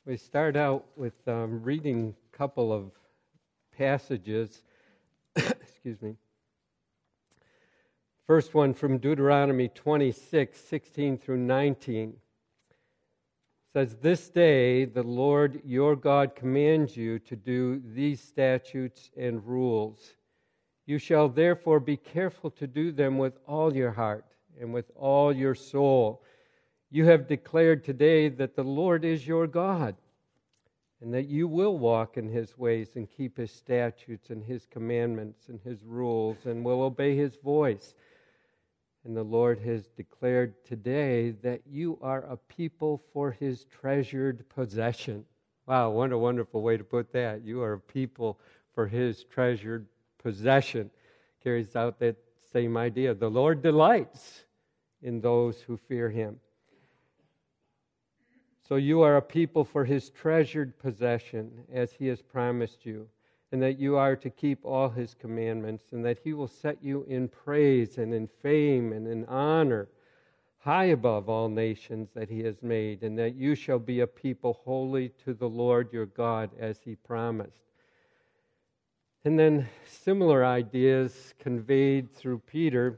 We start out with reading a couple of passages. Excuse me. First one from Deuteronomy 26, 16 through 19. Says, "This day the Lord your God commands you to do these statutes and rules. You shall therefore be careful to do them with all your heart and with all your soul. You have declared today that the Lord is your God, and that you will walk in His ways and keep His statutes and His commandments and His rules and will obey His voice. And the Lord has declared today that you are a people for His treasured possession." Wow, what a wonderful way to put that. You are a people for His treasured possession. Carries out that same idea. The Lord delights in those who fear Him. So you are a people for His treasured possession, as He has promised you, and that you are to keep all His commandments, and that He will set you in praise and in fame and in honor, high above all nations that He has made, and that you shall be a people holy to the Lord your God, as He promised. And then similar ideas conveyed through Peter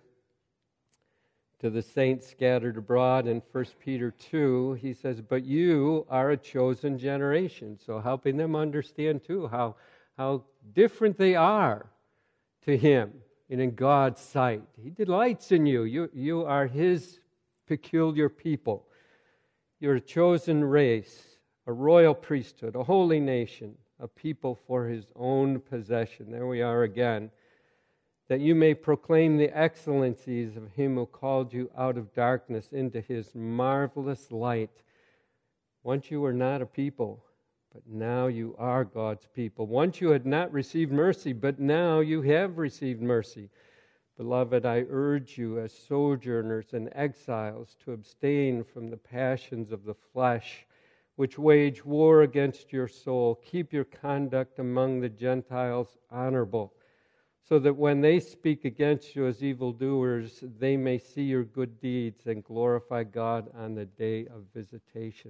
to the saints scattered abroad in 1 Peter 2, he says, "But you are a chosen generation." So helping them understand too how different they are to Him and in God's sight. He delights in you. You are His peculiar people. You're a chosen race, a royal priesthood, a holy nation, a people for His own possession. There we are again. "That you may proclaim the excellencies of Him who called you out of darkness into His marvelous light." Once you were not a people, but now you are God's people. Once you had not received mercy, but now you have received mercy. "Beloved, I urge you as sojourners and exiles to abstain from the passions of the flesh, which wage war against your soul. Keep your conduct among the Gentiles honorable, so that when they speak against you as evildoers, they may see your good deeds and glorify God on the day of visitation."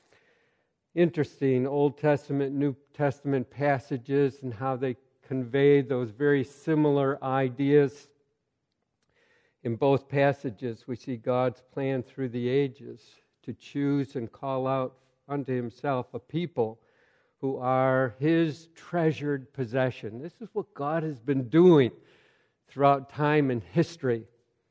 Interesting Old Testament, New Testament passages and how they convey those very similar ideas. In both passages, we see God's plan through the ages to choose and call out unto Himself a people who are His treasured possession. This is what God has been doing throughout time and history.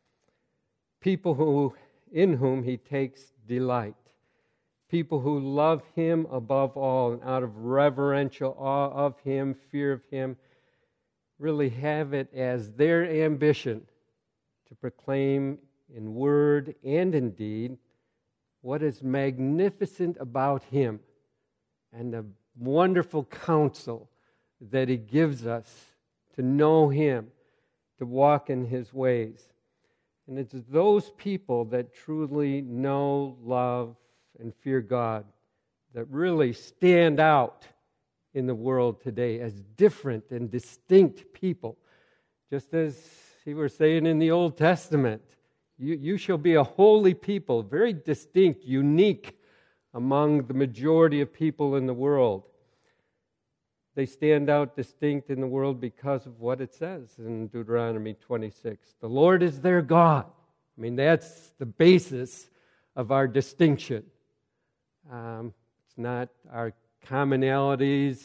People in whom He takes delight. People who love Him above all, and out of reverential awe of Him, fear of Him, really have it as their ambition to proclaim in word and in deed what is magnificent about Him and the wonderful counsel that He gives us to know Him, to walk in His ways. And it's those people that truly know, love, and fear God that really stand out in the world today as different and distinct people. Just as He was saying in the Old Testament, you shall be a holy people, very distinct, unique among the majority of people in the world. They stand out distinct in the world because of what it says in Deuteronomy 26. The Lord is their God. I mean, that's the basis of our distinction. It's not our commonalities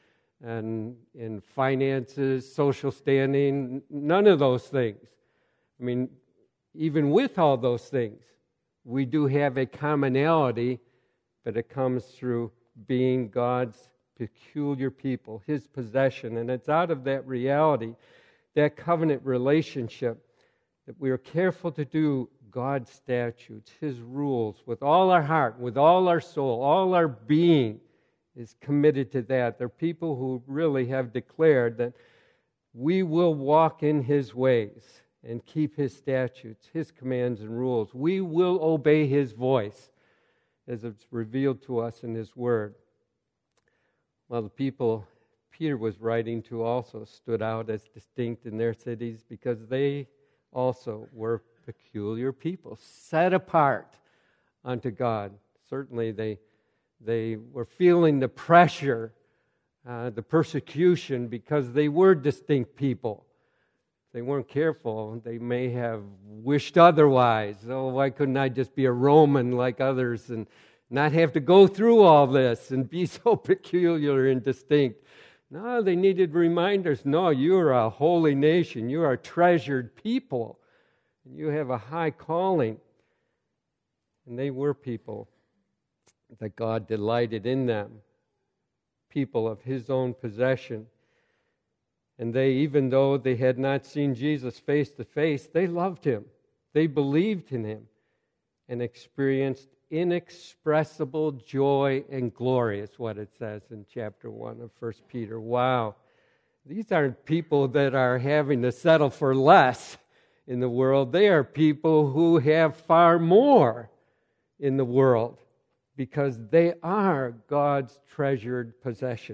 in finances, social standing, none of those things. I mean, even with all those things, we do have a commonality, but it comes through being God's peculiar people, His possession. And it's out of that reality, that covenant relationship, that we are careful to do God's statutes, His rules, with all our heart, with all our soul, all our being is committed to that. They're people who really have declared that we will walk in His ways and keep His statutes, His commands and rules. We will obey His voice as it's revealed to us in His Word. Well, the people Peter was writing to also stood out as distinct in their cities because they also were peculiar people, set apart unto God. Certainly they They were feeling the pressure, the persecution, because they were distinct people. If they weren't careful, they may have wished otherwise. Oh, why couldn't I just be a Roman like others and not have to go through all this and be so peculiar and distinct? No, they needed reminders. No, you are a holy nation. You are a treasured people. You have a high calling. And they were people that God delighted in them, people of His own possession. And they, even though they had not seen Jesus face to face, they loved Him. They believed in Him and experienced inexpressible joy and glory, is what it says in chapter 1 of 1 Peter. Wow. These aren't people that are having to settle for less in the world. They are people who have far more in the world, because they are God's treasured possession.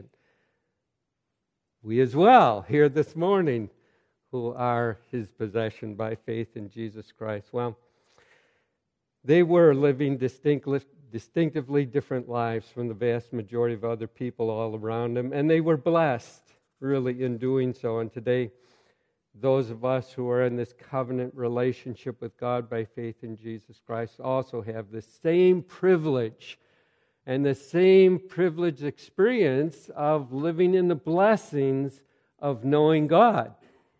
We as well, here this morning, who are His possession by faith in Jesus Christ. Well, they were living distinctively different lives from the vast majority of other people all around them, and they were blessed, really, in doing so. And today, those of us who are in this covenant relationship with God by faith in Jesus Christ also have the same privilege and the same privileged experience of living in the blessings of knowing God.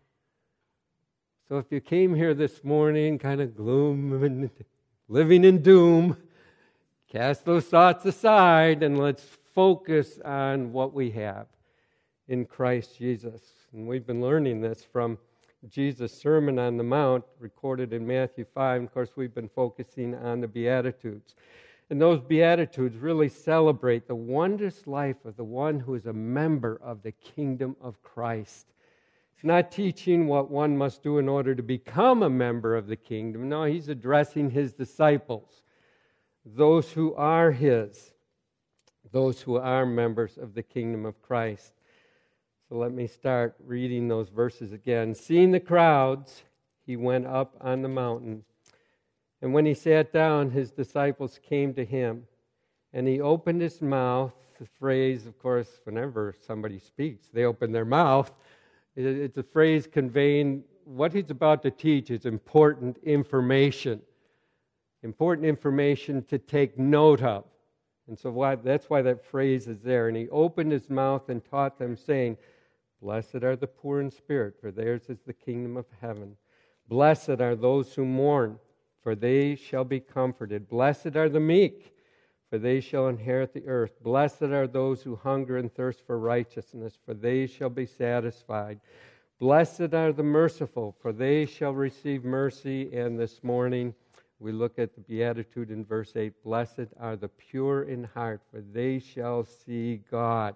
So if you came here this morning kind of gloom and living in doom, cast those thoughts aside and let's focus on what we have in Christ Jesus. And we've been learning this from Jesus' Sermon on the Mount, recorded in Matthew 5. Of course, we've been focusing on the Beatitudes. And those Beatitudes really celebrate the wondrous life of the one who is a member of the kingdom of Christ. It's not teaching what one must do in order to become a member of the kingdom. No, He's addressing His disciples, those who are His, those who are members of the kingdom of Christ. So let me start reading those verses again. Seeing the crowds, He went up on the mountain. And when He sat down, His disciples came to Him. And He opened His mouth. The phrase, of course, whenever somebody speaks, they open their mouth. It's a phrase conveying what He's about to teach is important information. Important information to take note of. And so that's why that phrase is there. And He opened His mouth and taught them, saying, Blessed are the poor in spirit, for theirs is the kingdom of heaven. Blessed are those who mourn, for they shall be comforted. Blessed are the meek, for they shall inherit the earth. Blessed are those who hunger and thirst for righteousness, for they shall be satisfied. Blessed are the merciful, for they shall receive mercy. And this morning we look at the Beatitude in verse 8. Blessed are the pure in heart, for they shall see God.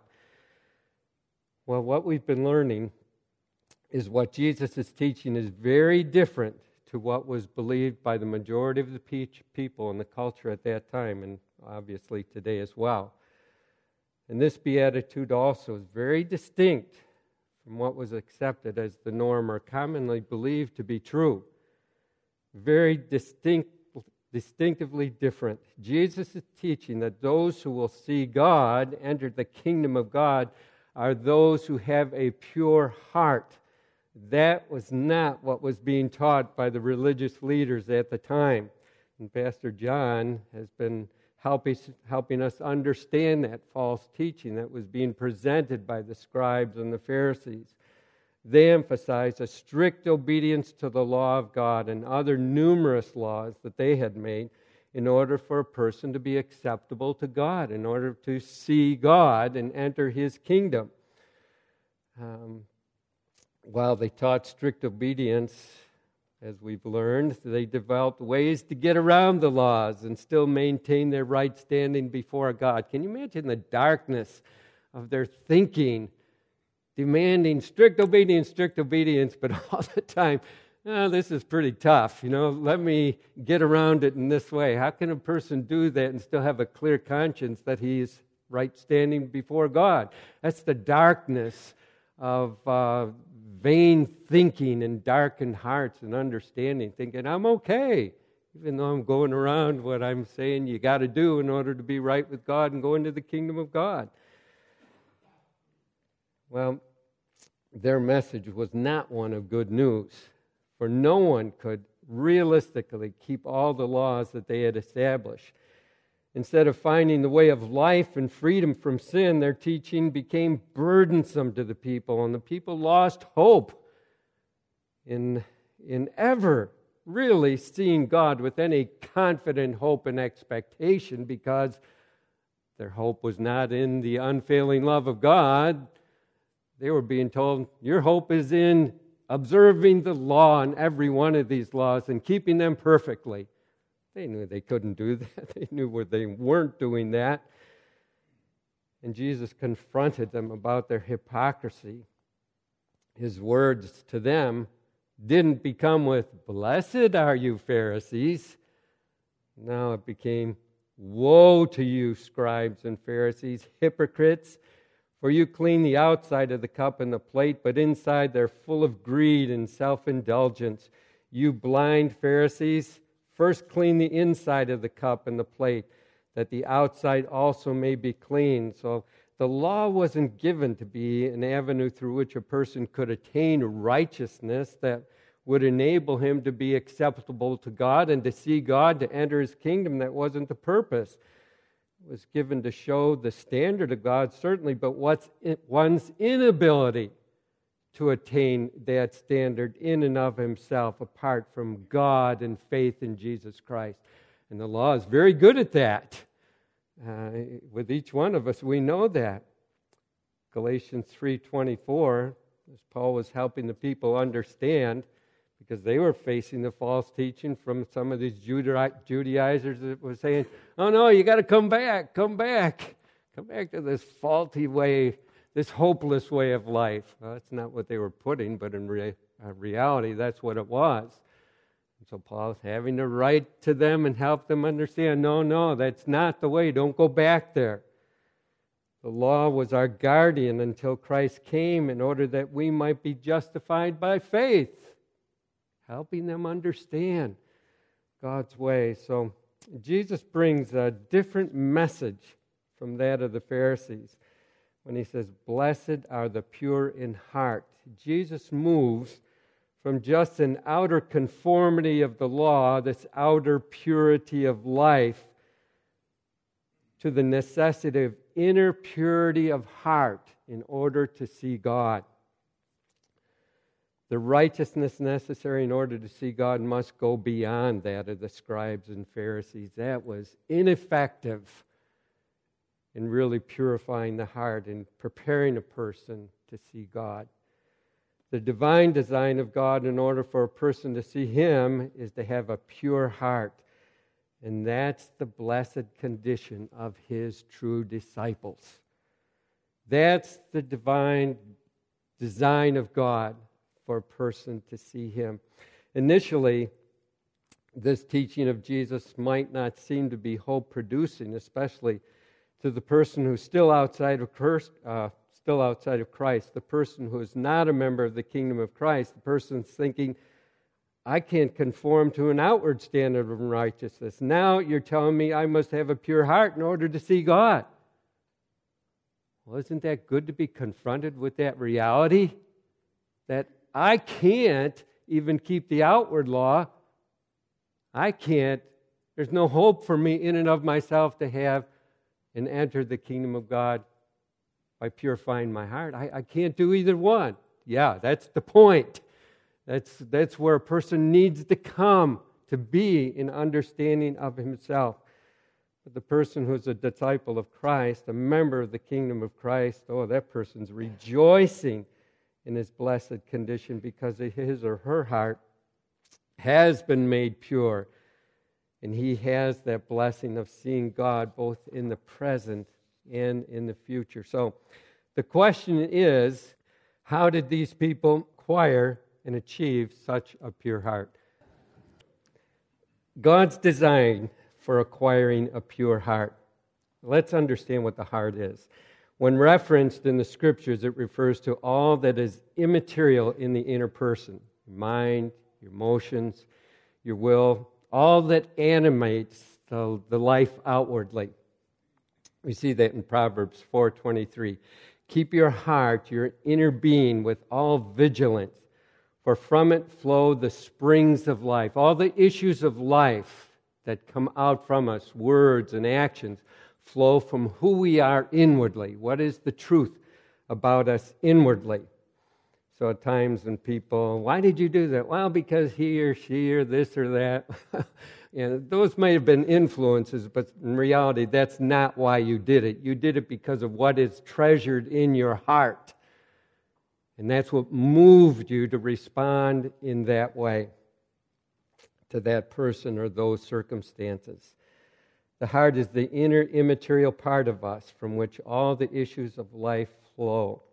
Well, what we've been learning is what Jesus is teaching is very different to what was believed by the majority of the people in the culture at that time, and obviously today as well. And this Beatitude also is very distinct from what was accepted as the norm or commonly believed to be true. Very distinctively different. Jesus is teaching that those who will see God, enter the kingdom of God, are those who have a pure heart. That was not what was being taught by the religious leaders at the time. And Pastor John has been helping us understand that false teaching that was being presented by the scribes and the Pharisees. They emphasized a strict obedience to the law of God and other numerous laws that they had made in order for a person to be acceptable to God, in order to see God and enter His kingdom. While they taught strict obedience, as we've learned, they developed ways to get around the laws and still maintain their right standing before God. Can you imagine the darkness of their thinking, demanding strict obedience, but all the time, this is pretty tough. Let me get around it in this way. How can a person do that and still have a clear conscience that he's right standing before God? That's the darkness of vain thinking and darkened hearts and understanding, thinking, I'm okay. even though I'm going around what I'm saying you got to do in order to be right with God and go into the kingdom of God. Well, their message was not one of good news, for no one could realistically keep all the laws that they had established. Instead of finding the way of life and freedom from sin, their teaching became burdensome to the people, and the people lost hope in ever really seeing God with any confident hope and expectation, because their hope was not in the unfailing love of God. They were being told, your hope is in observing the law and every one of these laws and keeping them perfectly. They knew they couldn't do that. They knew they weren't doing that. And Jesus confronted them about their hypocrisy. His words to them didn't become with, blessed are you, Pharisees. Now it became, woe to you, scribes and Pharisees, hypocrites, for you clean the outside of the cup and the plate, but inside they're full of greed and self-indulgence. You blind Pharisees, first clean the inside of the cup and the plate, that the outside also may be clean. So the law wasn't given to be an avenue through which a person could attain righteousness that would enable him to be acceptable to God and to see God, to enter His kingdom. That wasn't the purpose. It was given to show the standard of God, certainly, but what's one's inability to attain that standard in and of himself apart from God and faith in Jesus Christ. And the law is very good at that. With each one of us, we know that. Galatians 3:24, as Paul was helping the people understand, because they were facing the false teaching from some of these Judaizers that were saying, oh no, you got to come back to this faulty way, this hopeless way of life. Well, that's not what they were putting, but in reality, that's what it was. And so Paul's having to write to them and help them understand, no, that's not the way. Don't go back there. The law was our guardian until Christ came in order that we might be justified by faith, helping them understand God's way. So Jesus brings a different message from that of the Pharisees. When he says, blessed are the pure in heart, Jesus moves from just an outer conformity of the law, this outer purity of life, to the necessity of inner purity of heart in order to see God. The righteousness necessary in order to see God must go beyond that of the scribes and Pharisees. That was ineffective in really purifying the heart and preparing a person to see God. The divine design of God in order for a person to see Him is to have a pure heart. And that's the blessed condition of His true disciples. That's the divine design of God for a person to see Him. Initially, this teaching of Jesus might not seem to be hope-producing, especially to the person who's still outside of Christ, the person who is not a member of the kingdom of Christ. The person's thinking, I can't conform to an outward standard of righteousness. Now you're telling me I must have a pure heart in order to see God. Well, isn't that good to be confronted with that reality? That I can't even keep the outward law. I can't. There's no hope for me in and of myself to have and enter the kingdom of God by purifying my heart. I can't do either one. Yeah, that's the point. That's where a person needs to come to be in understanding of himself. But the person who's a disciple of Christ, a member of the kingdom of Christ, that person's rejoicing in his blessed condition because his or her heart has been made pure. And he has that blessing of seeing God both in the present and in the future. So the question is, how did these people acquire and achieve such a pure heart? God's design for acquiring a pure heart. Let's understand what the heart is. When referenced in the Scriptures, it refers to all that is immaterial in the inner person. Your mind, your emotions, your will, all that animates the life outwardly. We see that in Proverbs 4:23. Keep your heart, your inner being, with all vigilance, for from it flow the springs of life. All the issues of life that come out from us, words and actions, flow from who we are inwardly. What is the truth about us inwardly? So at times when people, why did you do that? Well, because he or she or this or that. Those may have been influences, but in reality, that's not why you did it. You did it because of what is treasured in your heart. And that's what moved you to respond in that way to that person or those circumstances. The heart is the inner immaterial part of us from which all the issues of life flow.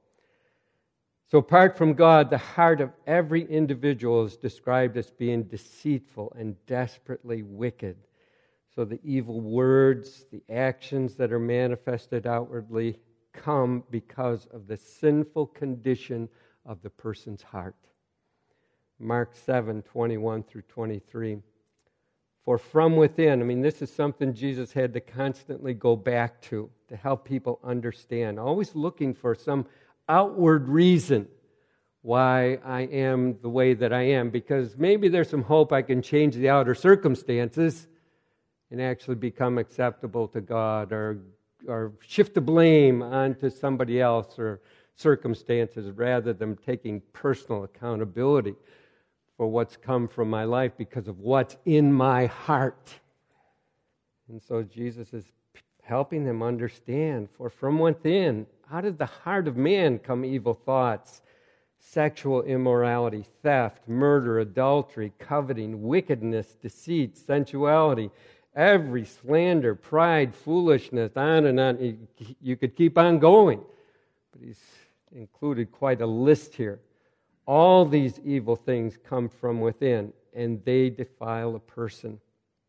So apart from God, the heart of every individual is described as being deceitful and desperately wicked. So the evil words, the actions that are manifested outwardly come because of the sinful condition of the person's heart. Mark 7:21 through 23. For from within, this is something Jesus had to constantly go back to help people understand. Always looking for some outward reason why I am the way that I am, because maybe there's some hope I can change the outer circumstances and actually become acceptable to God, or shift the blame onto somebody else or circumstances rather than taking personal accountability for what's come from my life because of what's in my heart. And so Jesus is helping them understand, for from within, out of the heart of man come evil thoughts, sexual immorality, theft, murder, adultery, coveting, wickedness, deceit, sensuality, every slander, pride, foolishness, on and on. You could keep on going, but he's included quite a list here. All these evil things come from within, and they defile a person.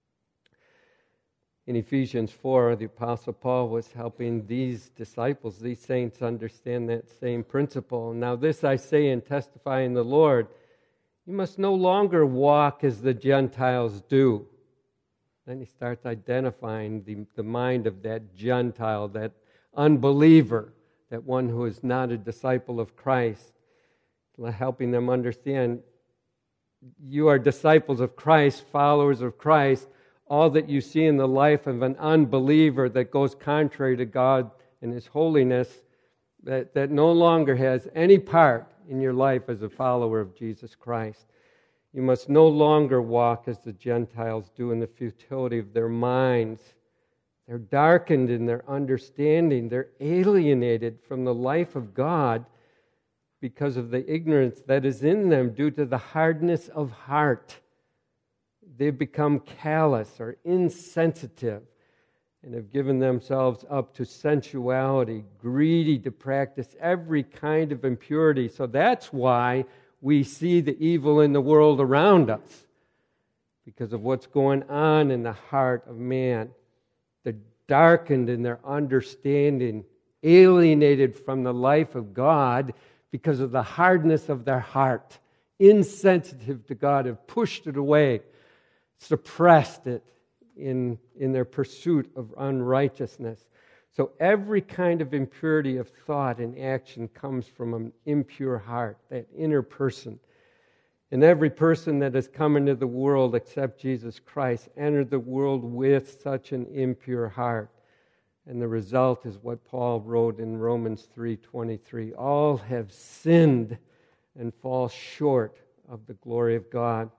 In Ephesians 4, the Apostle Paul was helping these disciples, these saints, understand that same principle. Now this I say and testify in the Lord, you must no longer walk as the Gentiles do. Then he starts identifying the mind of that Gentile, that unbeliever, that one who is not a disciple of Christ, helping them understand you are disciples of Christ, followers of Christ. All that you see in the life of an unbeliever that goes contrary to God and His holiness, that no longer has any part in your life as a follower of Jesus Christ. You must no longer walk as the Gentiles do in the futility of their minds. They're darkened in their understanding. They're alienated from the life of God because of the ignorance that is in them due to the hardness of heart. They've become callous or insensitive and have given themselves up to sensuality, greedy to practice every kind of impurity. So that's why we see the evil in the world around us, because of what's going on in the heart of man. They're darkened in their understanding, alienated from the life of God because of the hardness of their heart, insensitive to God, have pushed it away, suppressed it in their pursuit of unrighteousness. So every kind of impurity of thought and action comes from an impure heart, that inner person. And every person that has come into the world except Jesus Christ entered the world with such an impure heart. And the result is what Paul wrote in Romans 3:23. All have sinned and fall short of the glory of God.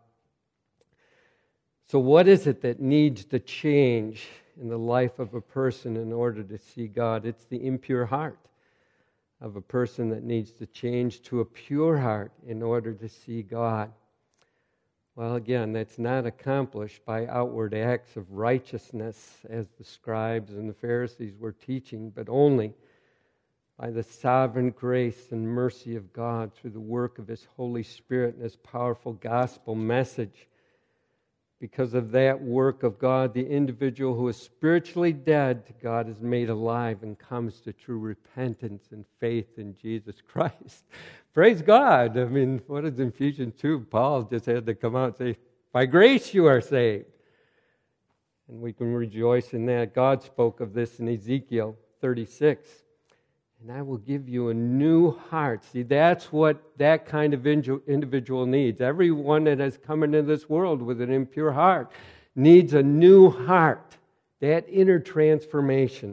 So what is it that needs to change in the life of a person in order to see God? It's the impure heart of a person that needs to change to a pure heart in order to see God. Well, again, that's not accomplished by outward acts of righteousness as the scribes and the Pharisees were teaching, but only by the sovereign grace and mercy of God through the work of His Holy Spirit and His powerful gospel message. Because of that work of God, the individual who is spiritually dead to God is made alive and comes to true repentance and faith in Jesus Christ. Praise God. What is Ephesians 2? Paul just had to come out and say, by grace you are saved. And we can rejoice in that. God spoke of this in Ezekiel 36. And I will give you a new heart. See, that's what that kind of individual needs. Everyone that has come into this world with an impure heart needs a new heart. That inner transformation.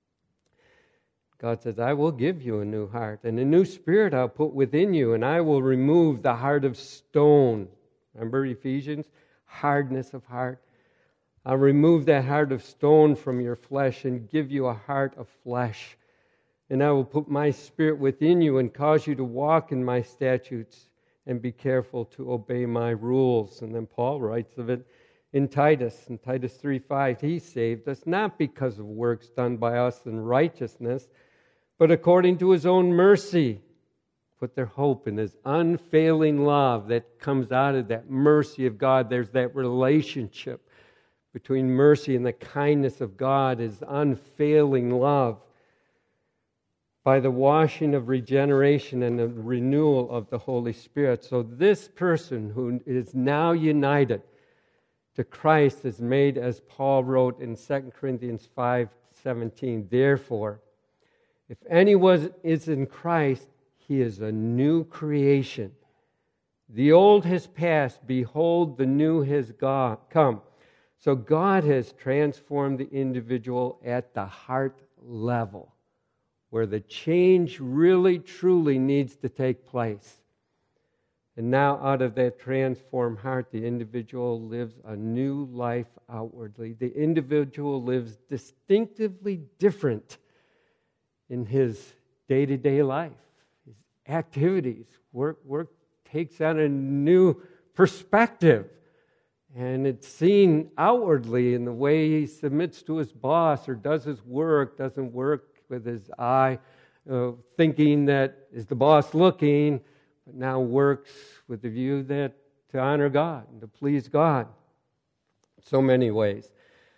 God says, I will give you a new heart, and a new spirit I'll put within you, and I will remove the heart of stone. Remember Ephesians? Hardness of heart. I'll remove that heart of stone from your flesh and give you a heart of flesh. And I will put my spirit within you and cause you to walk in my statutes and be careful to obey my rules. And then Paul writes of it in Titus 3:5. He saved us not because of works done by us in righteousness, but according to his own mercy. Put their hope in his unfailing love that comes out of that mercy of God. There's that relationship between mercy and the kindness of God, his unfailing love. By the washing of regeneration and the renewal of the Holy Spirit. So this person who is now united to Christ is made, as Paul wrote in 2 Corinthians 5:17, therefore, if anyone is in Christ, he is a new creation. The old has passed, behold, the new has come. So God has transformed the individual at the heart level, where the change really, truly needs to take place. And now out of that transformed heart, the individual lives a new life outwardly. The individual lives distinctively different in his day-to-day life. His activities, work takes on a new perspective. And it's seen outwardly in the way he submits to his boss or does his work, doesn't work with his eye, thinking that is the boss looking, but now works with the view that to honor God and to please God. So many ways.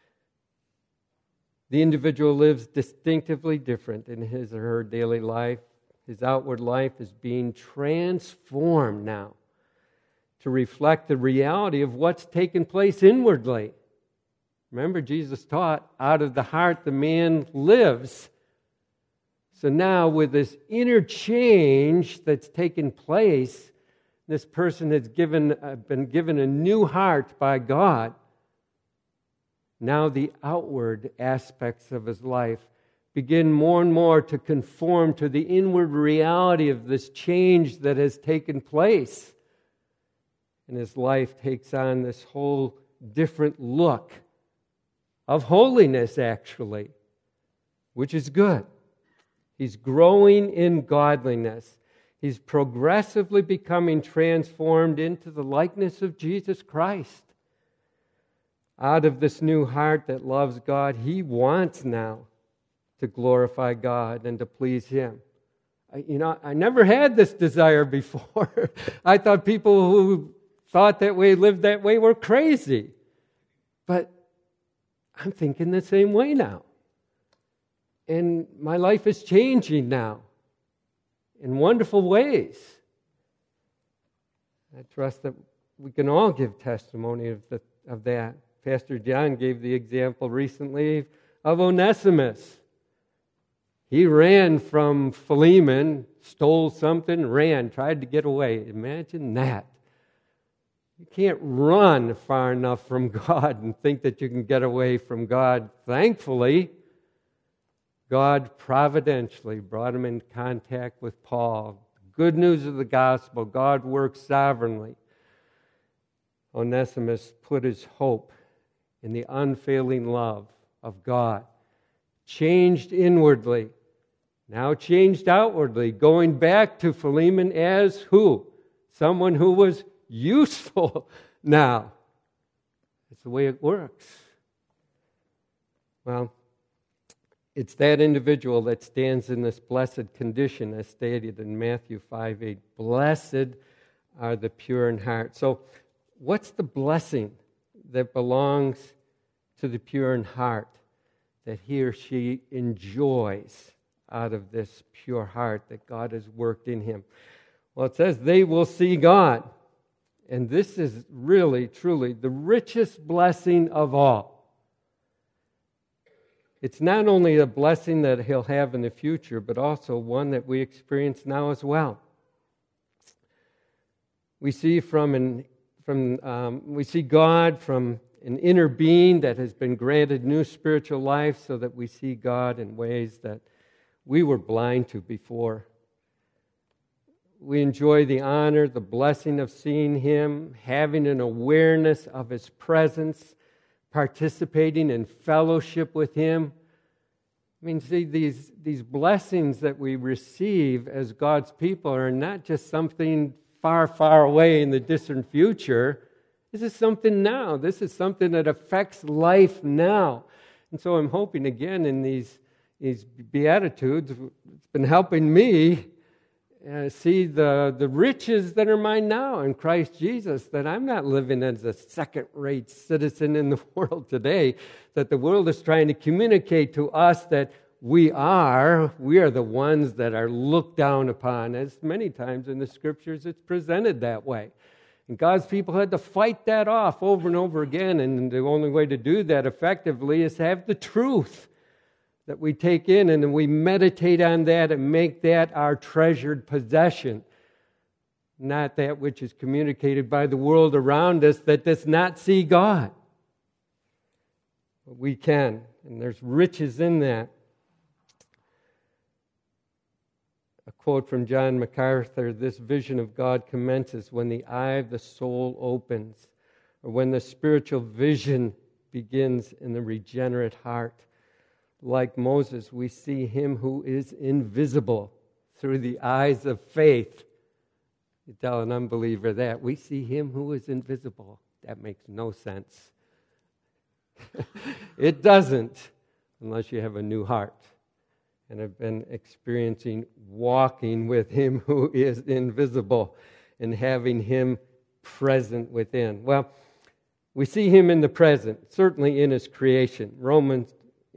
The individual lives distinctively different in his or her daily life. His outward life is being transformed now to reflect the reality of what's taken place inwardly. Remember, Jesus taught, out of the heart the man lives. So now with this inner change that's taken place, this person has been given a new heart by God. Now the outward aspects of his life begin more and more to conform to the inward reality of this change that has taken place. And his life takes on this whole different look of holiness, actually, which is good. He's growing in godliness. He's progressively becoming transformed into the likeness of Jesus Christ. Out of this new heart that loves God, he wants now to glorify God and to please him. I never had this desire before. I thought people who thought that way, lived that way, were crazy. But I'm thinking the same way now. And my life is changing now in wonderful ways. I trust that we can all give testimony of that. Pastor John gave the example recently of Onesimus. He ran from Philemon, stole something, ran, tried to get away. Imagine that. You can't run far enough from God and think that you can get away from God. Thankfully, God providentially brought him in contact with Paul. Good news of the gospel. God works sovereignly. Onesimus put his hope in the unfailing love of God. Changed inwardly, now changed outwardly, going back to Philemon as who? Someone who was useful now. It's the way it works. Well, it's that individual that stands in this blessed condition as stated in Matthew 5:8. Blessed are the pure in heart. So what's the blessing that belongs to the pure in heart that he or she enjoys out of this pure heart that God has worked in him? Well, it says they will see God. And this is really, truly the richest blessing of all. It's not only a blessing that He'll have in the future, but also one that we experience now as well. We see we see God from an inner being that has been granted new spiritual life, so that we see God in ways that we were blind to before. We enjoy the honor, the blessing of seeing Him, having an awareness of His presence, participating in fellowship with Him. I mean, see, these blessings that we receive as God's people are not just something far, far away in the distant future. This is something now. This is something that affects life now. And so I'm hoping, again, in these Beatitudes, it's been helping me see the riches that are mine now in Christ Jesus, that I'm not living as a second-rate citizen in the world today, that the world is trying to communicate to us that we are the ones that are looked down upon, as many times in the Scriptures it's presented that way. And God's people had to fight that off over and over again, and the only way to do that effectively is to have the truth that we take in, and then we meditate on that and make that our treasured possession, not that which is communicated by the world around us that does not see God. But we can, and there's riches in that. A quote from John MacArthur: "This vision of God commences when the eye of the soul opens, or when the spiritual vision begins in the regenerate heart. Like Moses, we see Him who is invisible through the eyes of faith." You tell an unbeliever that. We see Him who is invisible. That makes no sense. It doesn't, unless you have a new heart and have been experiencing walking with Him who is invisible and having Him present within. Well, we see Him in the present, certainly in His creation. Romans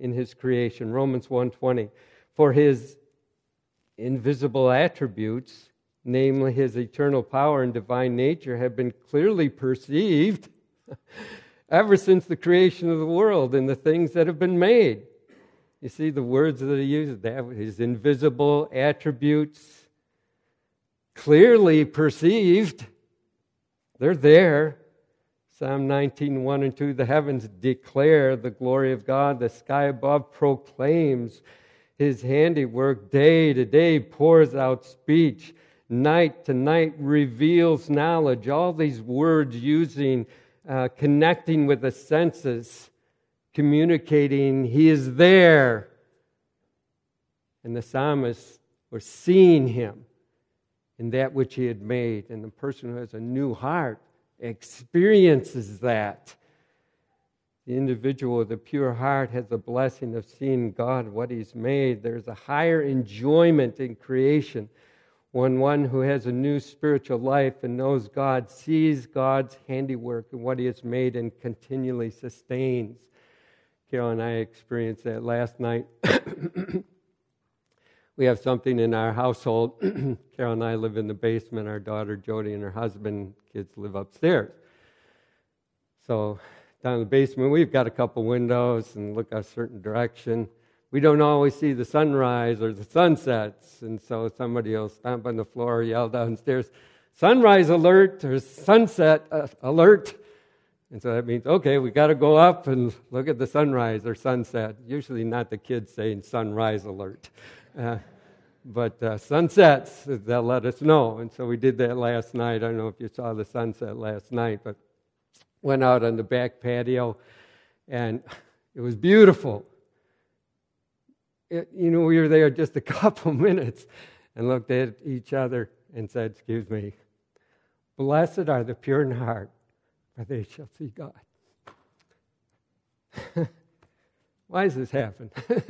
1:20. For His invisible attributes, namely His eternal power and divine nature, have been clearly perceived ever since the creation of the world and the things that have been made. You see the words that He uses, His invisible attributes, clearly perceived. They're there. Psalm 19:1 and 2, the heavens declare the glory of God. The sky above proclaims His handiwork. Day to day pours out speech. Night to night reveals knowledge. All these words using, connecting with the senses, communicating He is there. And the psalmists were seeing Him in that which He had made. And the person who has a new heart experiences that. The individual with a pure heart has the blessing of seeing God, what He's made. There's a higher enjoyment in creation when one who has a new spiritual life and knows God sees God's handiwork and what He has made and continually sustains. Carol and I experienced that last night. We have something in our household. Carol and I live in the basement. Our daughter Jody and her husband, kids, live upstairs. So down in the basement, we've got a couple windows and look a certain direction. We don't always see the sunrise or the sunsets, and so somebody will stomp on the floor or yell downstairs, "Sunrise alert" or "Sunset alert." And so that means, okay, we got to go up and look at the sunrise or sunset. Usually not the kids saying "sunrise alert." But sunsets, they'll let us know. And so we did that last night. I don't know if you saw the sunset last night, but went out on the back patio, and it was beautiful. We were there just a couple minutes and looked at each other and said, "Excuse me, blessed are the pure in heart, for they shall see God." Why does this happen?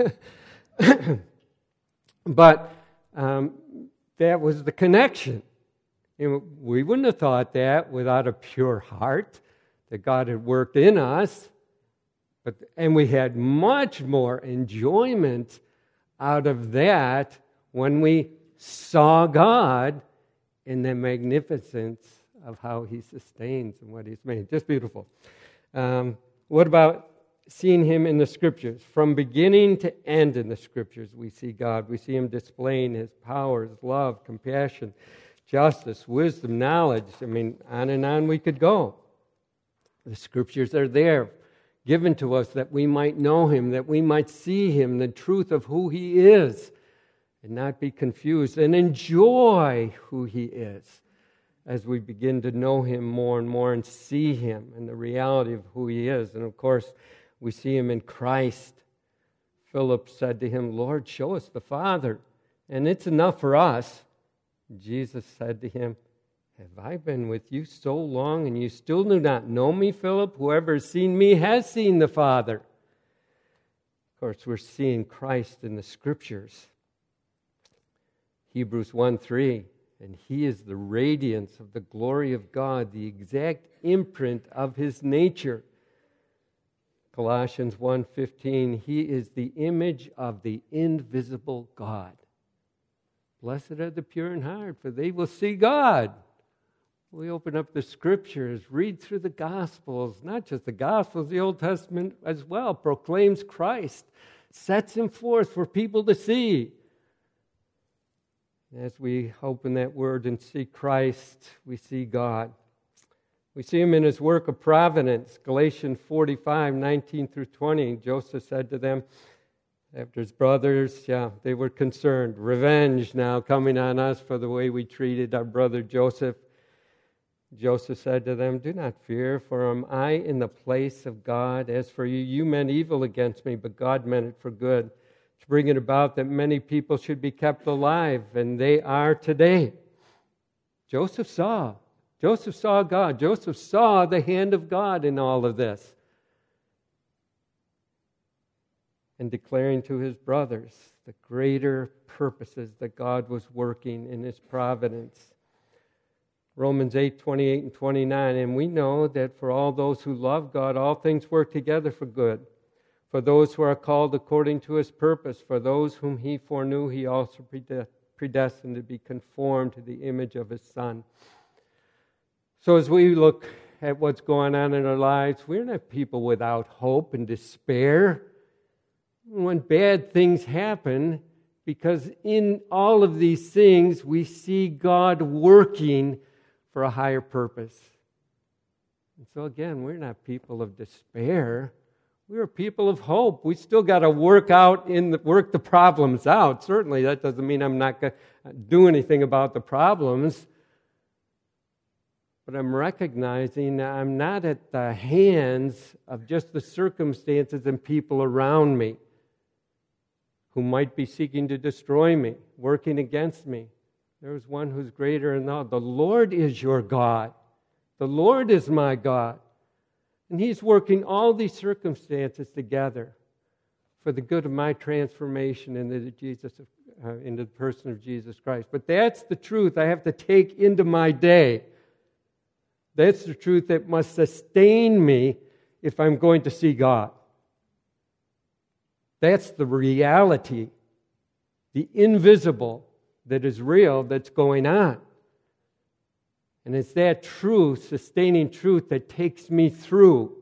But that was the connection. We wouldn't have thought that without a pure heart that God had worked in us. And we had much more enjoyment out of that when we saw God in the magnificence of how He sustains and what He's made. Just beautiful. What about seeing Him in the Scriptures. From beginning to end in the Scriptures, we see God. We see Him displaying His power, His love, compassion, justice, wisdom, knowledge. I mean, on and on we could go. The Scriptures are there, given to us that we might know Him, that we might see Him, the truth of who He is, and not be confused, and enjoy who He is as we begin to know Him more and more and see Him and the reality of who He is. And of course, we see Him in Christ. Philip said to Him, "Lord, show us the Father, and it's enough for us." Jesus said to him, "Have I been with you so long, and you still do not know me, Philip? Whoever has seen me has seen the Father." Of course, we're seeing Christ in the Scriptures. Hebrews 1:3, and He is the radiance of the glory of God, the exact imprint of His nature. Colossians 1:15, He is the image of the invisible God. Blessed are the pure in heart, for they will see God. We open up the Scriptures, read through the Gospels, not just the Gospels, the Old Testament as well, proclaims Christ, sets Him forth for people to see. As we open that Word and see Christ, we see God. We see Him in His work of providence. Galatians 45:19 through 20, Joseph said to them, after his brothers, they were concerned. Revenge now coming on us for the way we treated our brother Joseph. Joseph said to them, "Do not fear, for am I in the place of God? As for you, you meant evil against me, but God meant it for good, to bring it about that many people should be kept alive, and they are today." Joseph saw God. Joseph saw the hand of God in all of this. And declaring to his brothers the greater purposes that God was working in His providence. Romans 8:28 and 29, and we know that for all those who love God, all things work together for good. For those who are called according to His purpose, for those whom He foreknew, He also predestined to be conformed to the image of His Son. So as we look at what's going on in our lives, we're not people without hope and despair when bad things happen, because in all of these things we see God working for a higher purpose. And so again, we're not people of despair. We're people of hope. We still got to work the problems out. Certainly, that doesn't mean I'm not going to do anything about the problems. But I'm recognizing that I'm not at the hands of just the circumstances and people around me who might be seeking to destroy me, working against me. There is one who's greater than all. The Lord is your God. The Lord is my God. And He's working all these circumstances together for the good of my transformation into the person of Jesus Christ. But that's the truth I have to take into my day. That's the truth that must sustain me if I'm going to see God. That's the reality, the invisible that is real that's going on. And it's that truth, sustaining truth, that takes me through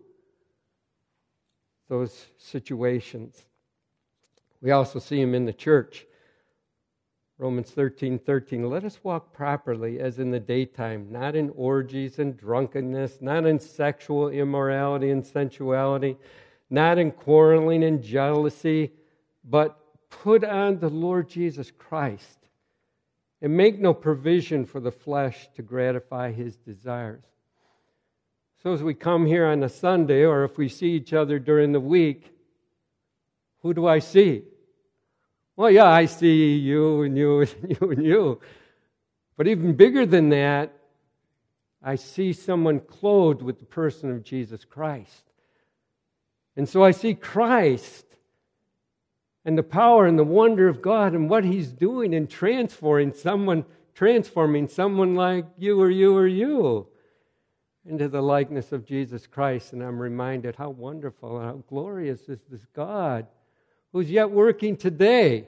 those situations. We also see Him in the church. Romans 13:13, let us walk properly as in the daytime, not in orgies and drunkenness, not in sexual immorality and sensuality, not in quarreling and jealousy, but put on the Lord Jesus Christ and make no provision for the flesh to gratify his desires. So as we come here on a Sunday, or if we see each other during the week, who do I see? Well, yeah, I see you and you and you and you. But even bigger than that, I see someone clothed with the person of Jesus Christ. And so I see Christ and the power and the wonder of God and what He's doing in transforming someone like you or you or you into the likeness of Jesus Christ. And I'm reminded how wonderful and how glorious is this God who's yet working today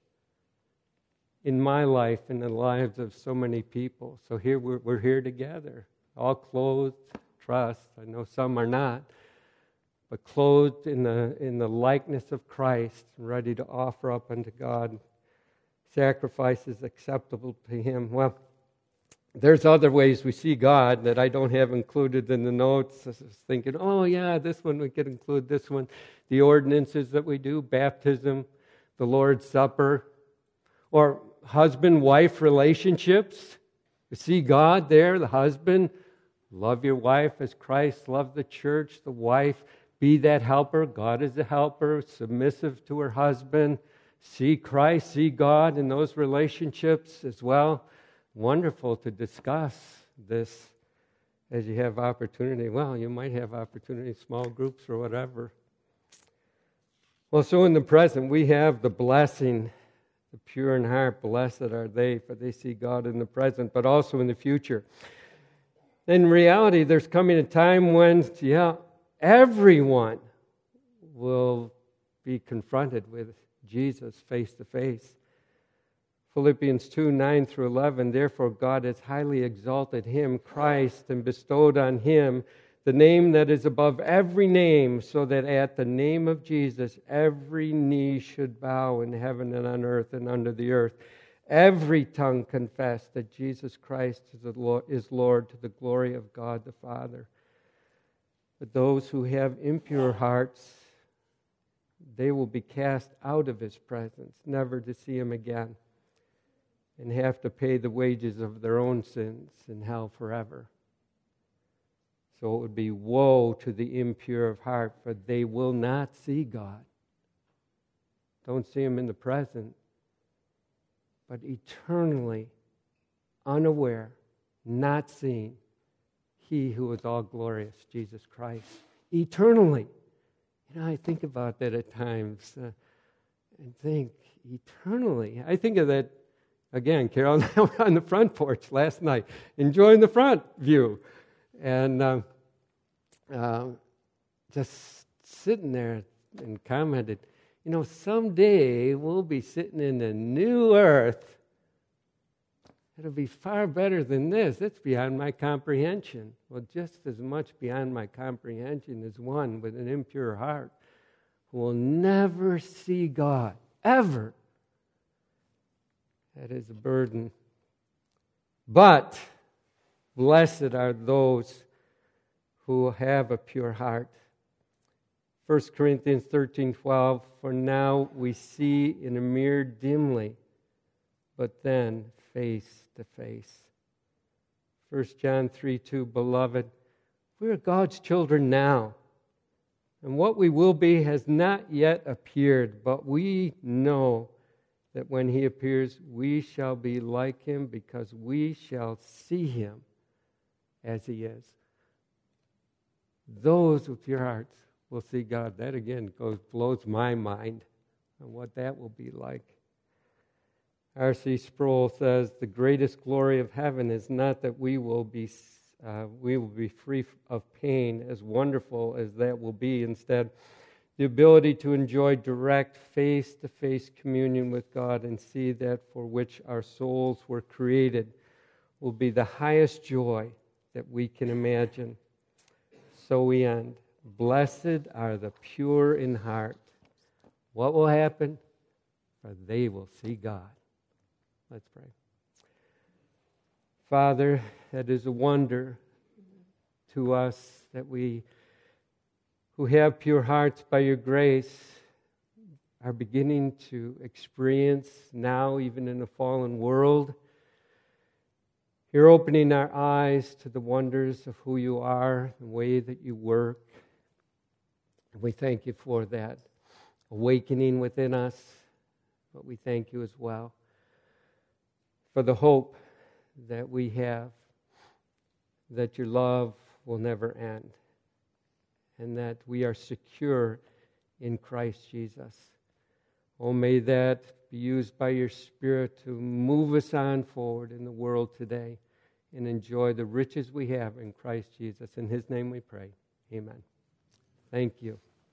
in my life and the lives of so many people. So here we're here together, all clothed, trust. I know some are not. but clothed in the likeness of Christ, ready to offer up unto God sacrifices acceptable to Him. Well, there's other ways we see God that I don't have included in the notes. I was thinking, oh yeah, this one we could include this one. The ordinances that we do, baptism, the Lord's Supper, or husband-wife relationships. We see God there, the husband. Love your wife as Christ loved the church. The wife, be that helper. God is a helper, submissive to her husband. See Christ, see God in those relationships as well. Wonderful to discuss this as you have opportunity. Well, you might have opportunity in small groups or whatever. Well, so in the present, we have the blessing, the pure in heart, blessed are they, for they see God in the present, but also in the future. In reality, there's coming a time when, everyone will be confronted with Jesus face to face. Philippians 2, 9 through 11, therefore God has highly exalted Him, Christ, and bestowed on Him the name that is above every name, so that at the name of Jesus every knee should bow in heaven and on earth and under the earth. Every tongue confess that Jesus Christ is Lord, to the glory of God the Father. But those who have impure hearts, they will be cast out of His presence, never to see Him again, and have to pay the wages of their own sins in hell forever. So it would be woe to the impure of heart, for they will not see God. Don't see Him in the present, but eternally unaware, not seeing He who is all glorious, Jesus Christ. Eternally. I think about that at times and think, eternally. I think of that. Again, Carol and I were on the front porch last night, enjoying the front view. And just sitting there and commented, someday we'll be sitting in a new earth. It'll be far better than this. It's beyond my comprehension. Well, just as much beyond my comprehension is one with an impure heart who will never see God, ever. That is a burden. But blessed are those who have a pure heart. 1 Corinthians 13:12, for now we see in a mirror dimly, but then face to face. 1 John 3:2, beloved, we are God's children now, and what we will be has not yet appeared, but we know that when He appears, we shall be like Him, because we shall see Him as He is. Those with your hearts will see God. That again blows my mind on what that will be like. R.C. Sproul says, the greatest glory of heaven is not that we will be free of pain, as wonderful as that will be. Instead, the ability to enjoy direct face-to-face communion with God and see that for which our souls were created will be the highest joy that we can imagine. So we end. Blessed are the pure in heart. What will happen? For they will see God. Let's pray. Father, that is a wonder to us that we who have pure hearts by your grace are beginning to experience now, even in a fallen world. You're opening our eyes to the wonders of who you are, the way that you work. And we thank you for that awakening within us, but we thank you as well for the hope that we have that your love will never end, and that we are secure in Christ Jesus. Oh, may that be used by your Spirit to move us on forward in the world today and enjoy the riches we have in Christ Jesus. In His name we pray. Amen. Thank you.